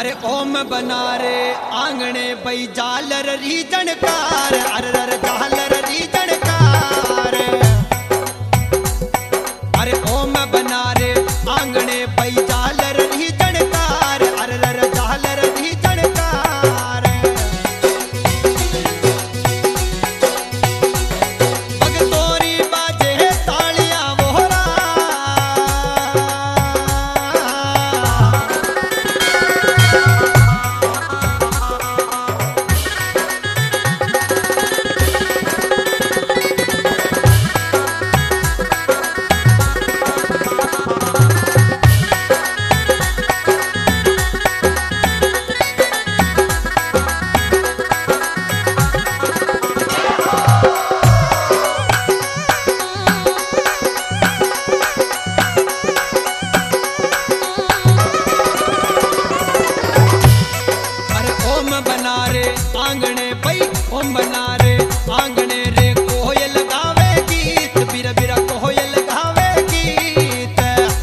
अरे ओम बना रे आंगणे बई जालर री जनकार अरे अरे जालर री जनकार अरे ओम बना रे आंगणे बई जालर री जनकार अरे अरे जालर री जनकार भगतोरी बाजे तालियां वोरा आंगणे पई ओम बना रे आंगणे रे कोयल गावे गीत बिर बिर कोयल गावे गीत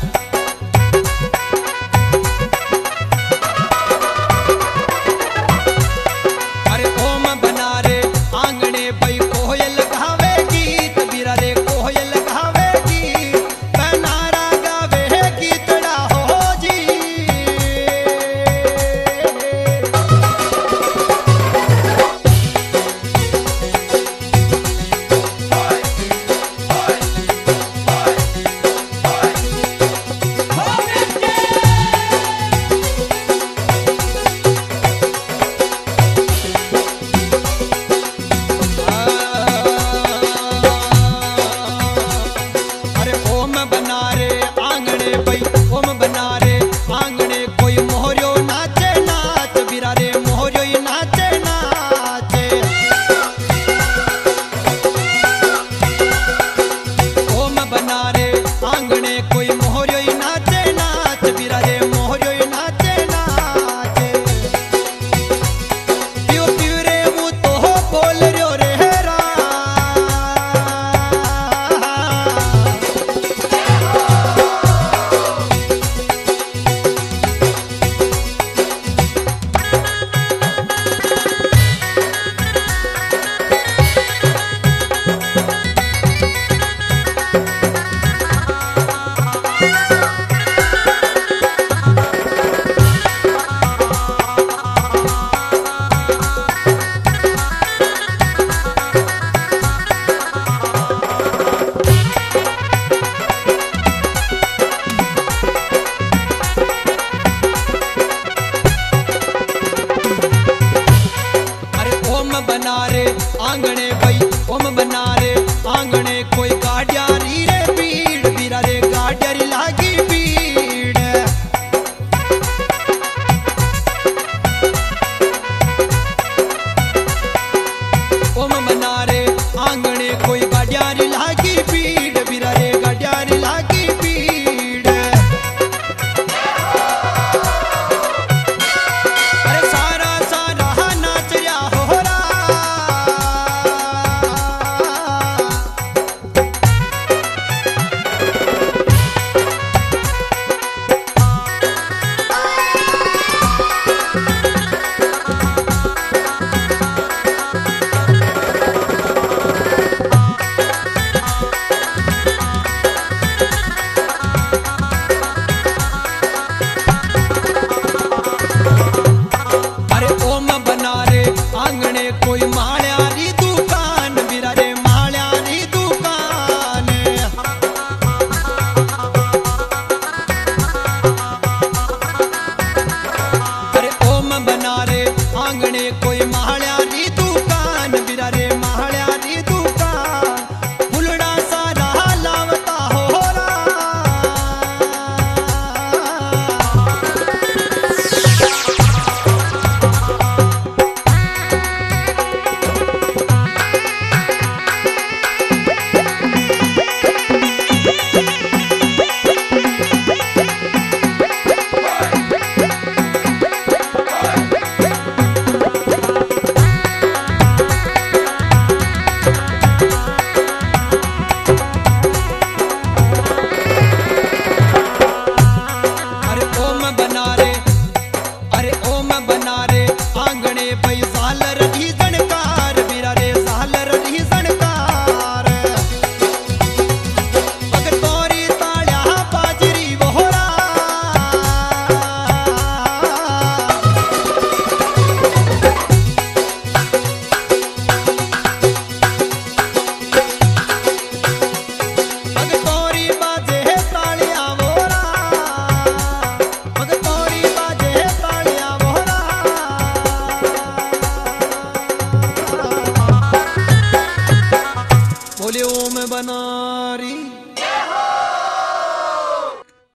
अरे ओम बना रे आंगणे पई कोयल गावे गीत बिर रे कोयल गावे गीत बनारा गावे गीतड़ा हो जी आंगणे बई ओम बना रे आंगणे कोई